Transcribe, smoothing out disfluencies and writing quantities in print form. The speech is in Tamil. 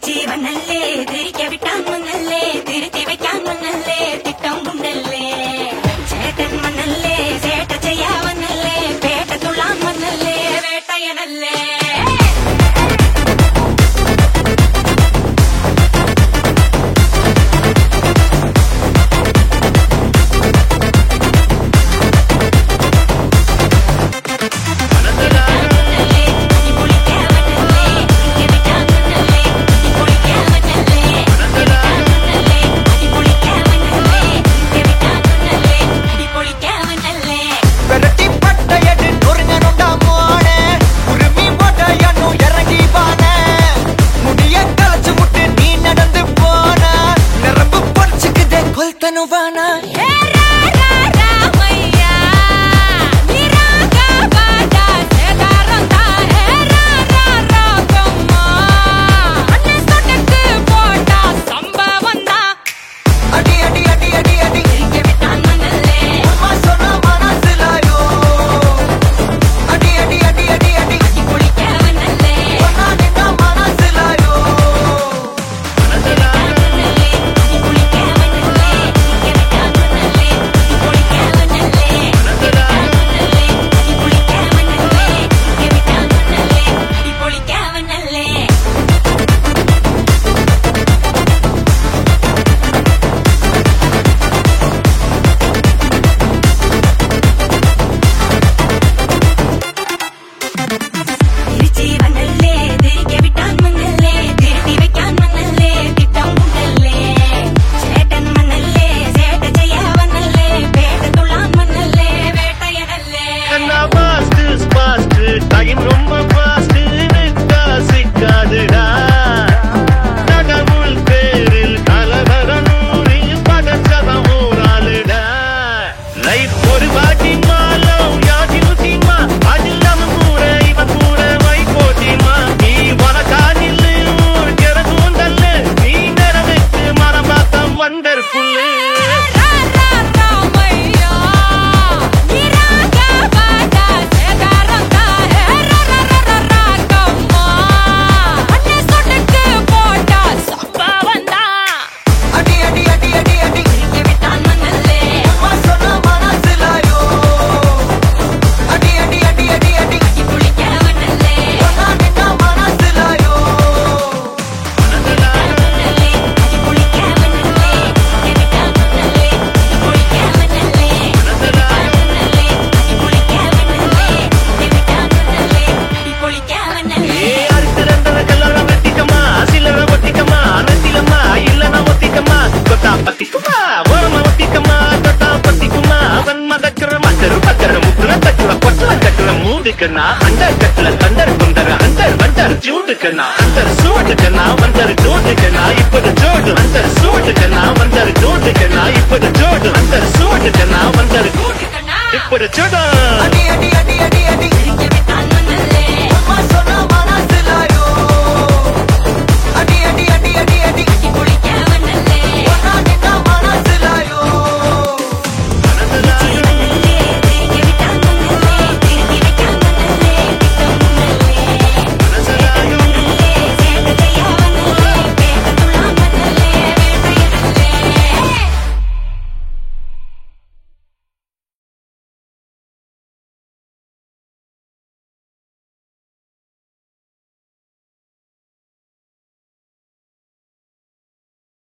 திருச்சிவனல்லே திரிக்க விட்டான் மண்ணல்லே திருத்தி வைக்கான் மண்ணல்லே திட்டம் உண்டல்லே சேட்டன் மண்ணல்லே சேட்ட செய்யாவனல்லே பேட்ட துள்ளான் மண்ணல்லே வேட்டையனல்லே Novana अंदर कटल अंदर कुंदर अंदर वंदर जूट करना अंदर सूट करना वंदर जोट करना इपद जोट अंदर सूट करना वंदर जोट करना इपद जोट अंदर सूट करना वंदर इपद जोट अडी अडी अडी अडी अडी